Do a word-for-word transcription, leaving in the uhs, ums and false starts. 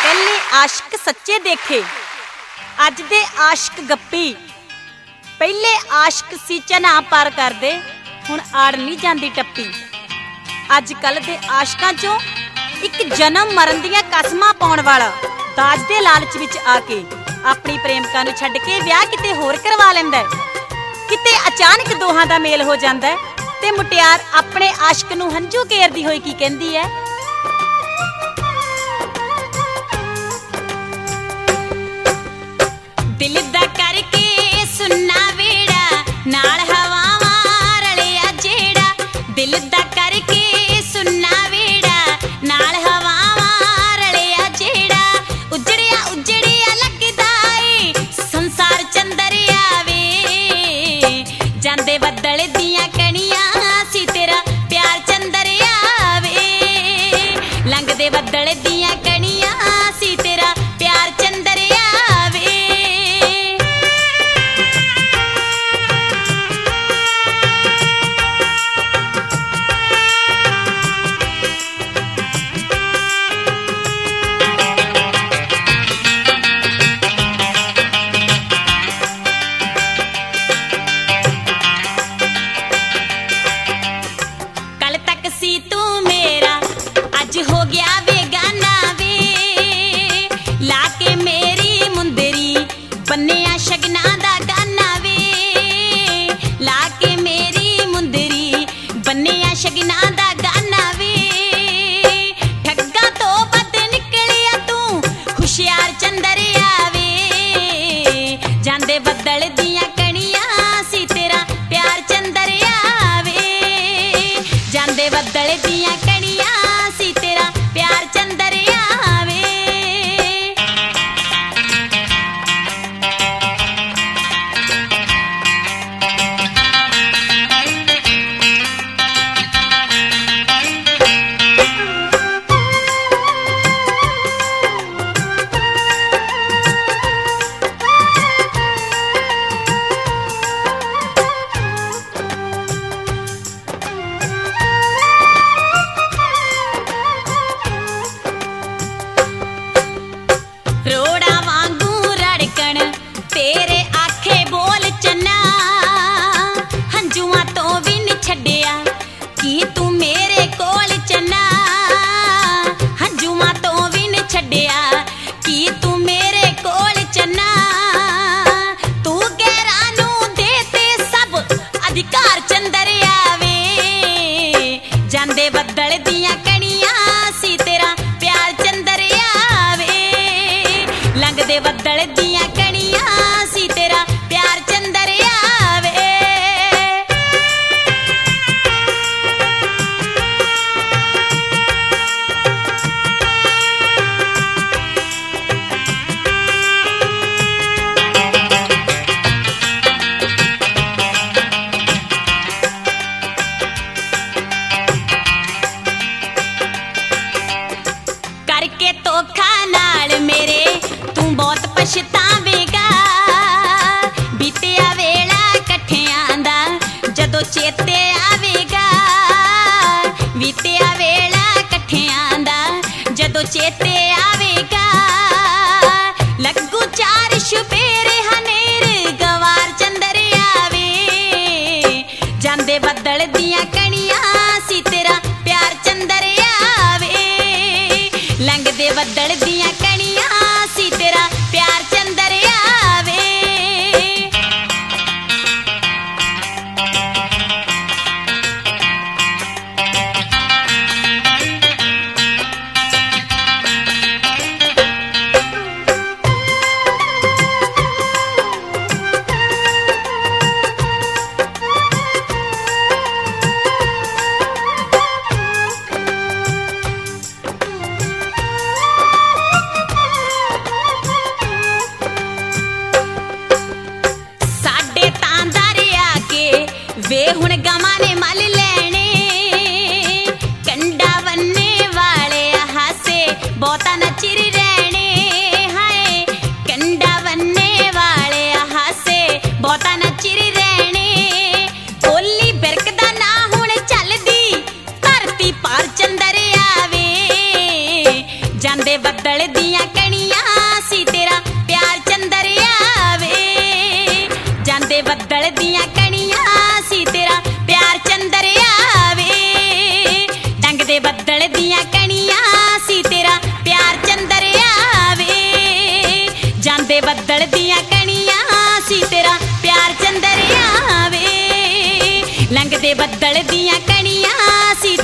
पहले आशिक सच्चे देखे, अज दे आशिक गप्पी। पहले आशिक सी चना पार करदे, हुण आड़ नहीं जांदी टप्पी। अज कल दे आशिकां चों एक जन्म मरन दियां कसमां पाउण वाला दाज दे लालच विच आके अपनी प्रेमिका नूं छड्ड के विआह किते होर करवा लैंदा है। किते अचानक दोहां दा मेल हो जांदा है ते मुटियार अपने आशिक नूं हंझू घेरदी होई की कहंदी है, दिल दा करके सुन्ना वेड़ा नाल हवावां रलिया जेड़ा। दिल दा करके सुन्ना वेड़ा नाल हवावां रलिया जेड़ा। उजड़िया उजड़िया लगदा ए संसार चंदरिया वे, जांदे बदल दियां कणियां सी तेरा प्यार चंदरिया वे। लंघदे बदल दियां कणियां सी तेरा प्यार चंदरिया वे। सी तू मेरा अज हो गया बेगाना वे, लाके मेरी मुंदरी बन्निया शगना दा गाना वे। लाके मेरी मुंदरी बन्निया शगना दा गाना वे। ठग्गा तो बद निकलिया तू हुशियार चंदरिया वे, जांदे बदल दियां कणियां सी तेरा प्यार चंदरिया वे। जांदे बदल दियां कणियां सी तेरा प्यार चंदरिया वे। रोड़ा वांगू रड़कण तेरे आखे बोल चन्ना, हंजुआं तो भी नहीं छड्डिया की तू मेरे कोल चन्ना। हंजुआं तो भी नहीं छड्डिया की तू मेरे कोल चन्ना। तू गैरां नूं देते सब अधिकार चंदरिया वे, जांदे बदल दियां कणियां सी तेरा प्यार चंदरिया वे। लंघदे बदल दियां कणियां सी तेरा प्यार चंदरिया वे। करके धोखा नाल मेरे तू बहुत पछतावेगा। बीतिया वेला कट्ठियां दा जदों चेते आवेगा। बीतिया वेला कट्ठियां दा जदों चेते आवेगा। लगू चार छुपेरे हनेर गवार चंदरिया वे, जांदे बदल दियां कणियां सी तेरा प्यार चंदरिया वे। लंघदे बदल दियां कणियां ਦੀਆਂ ਕਣੀਆਂ ਸੀ ਤੇਰਾ ਪਿਆਰ ਚੰਦਰਿਆ ਵੇ ਜਾਂਦੇ ਬੱਦਲ ਦੀਆਂ ਕਣੀਆਂ ਸੀ ਤੇਰਾ ਪਿਆਰ ਚੰਦਰਿਆ ਵੇ ਡੰਗਦੇ ਬੱਦਲ ਦੀਆਂ ਕਣੀਆਂ ਸੀ ਤੇਰਾ ਪਿਆਰ ਚੰਦਰਿਆ ਵੇ ਜਾਂਦੇ ਬੱਦਲ ਦੀਆਂ ਕਣੀਆਂ ਸੀ ਤੇਰਾ ਪਿਆਰ ਚੰਦਰਿਆ ਵੇ ਲੰਘਦੇ ਬੱਦਲ ਦੀਆਂ ਕਣੀਆਂ ਸੀ